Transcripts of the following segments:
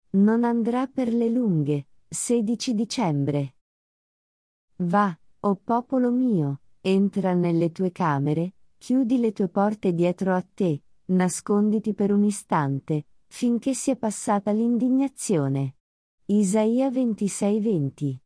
Non andrà per le lunghe. 16 dicembre. Va, o popolo mio, entra nelle tue camere, chiudi le tue porte dietro a te, nasconditi per un istante, finché sia passata l'indignazione. Isaia 26:20.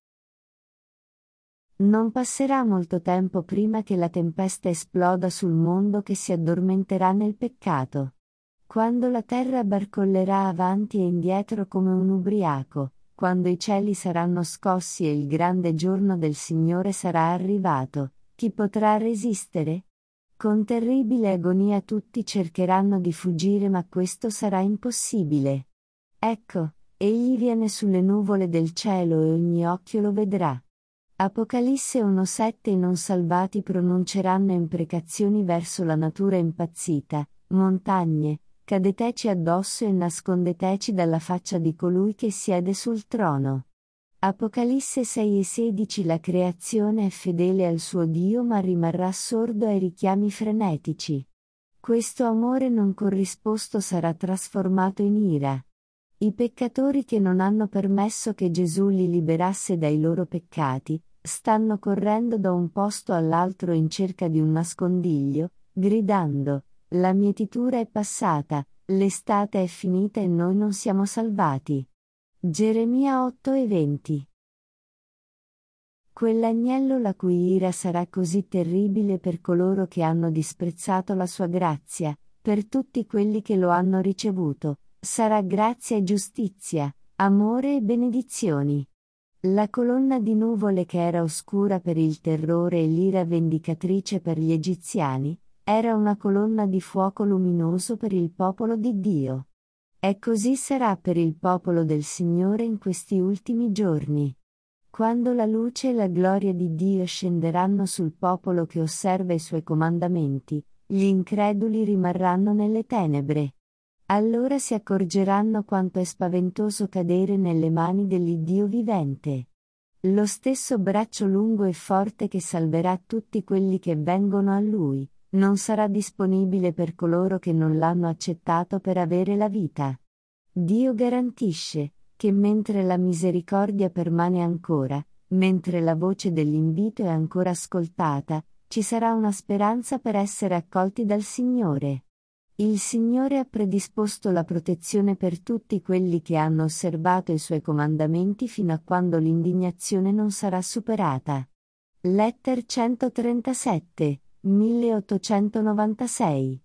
Non passerà molto tempo prima che la tempesta esploda sul mondo che si addormenterà nel peccato. Quando la terra barcollerà avanti e indietro come un ubriaco, quando i cieli saranno scossi e il grande giorno del Signore sarà arrivato, chi potrà resistere? Con terribile agonia tutti cercheranno di fuggire, ma questo sarà impossibile. Ecco, egli viene sulle nuvole del cielo e ogni occhio lo vedrà. Apocalisse 1:7. I non salvati pronunceranno imprecazioni verso la natura impazzita: montagne, cadeteci addosso e nascondeteci dalla faccia di colui che siede sul trono. Apocalisse 6:16. La creazione è fedele al suo Dio ma rimarrà sordo ai richiami frenetici. Questo amore non corrisposto sarà trasformato in ira. I peccatori che non hanno permesso che Gesù li liberasse dai loro peccati, stanno correndo da un posto all'altro in cerca di un nascondiglio, gridando: la mietitura è passata, l'estate è finita e noi non siamo salvati. Geremia 8:20. Quell'agnello la cui ira sarà così terribile per coloro che hanno disprezzato la sua grazia, per tutti quelli che lo hanno ricevuto, sarà grazia e giustizia, amore e benedizioni. La colonna di nuvole che era oscura per il terrore e l'ira vendicatrice per gli egiziani, era una colonna di fuoco luminoso per il popolo di Dio. E così sarà per il popolo del Signore in questi ultimi giorni. Quando la luce e la gloria di Dio scenderanno sul popolo che osserva i suoi comandamenti, gli increduli rimarranno nelle tenebre. Allora si accorgeranno quanto è spaventoso cadere nelle mani dell'Iddio vivente. Lo stesso braccio lungo e forte che salverà tutti quelli che vengono a Lui, non sarà disponibile per coloro che non l'hanno accettato per avere la vita. Dio garantisce che mentre la misericordia permane ancora, mentre la voce dell'invito è ancora ascoltata, ci sarà una speranza per essere accolti dal Signore. Il Signore ha predisposto la protezione per tutti quelli che hanno osservato i Suoi comandamenti fino a quando l'indignazione non sarà superata. Letter 137, 1896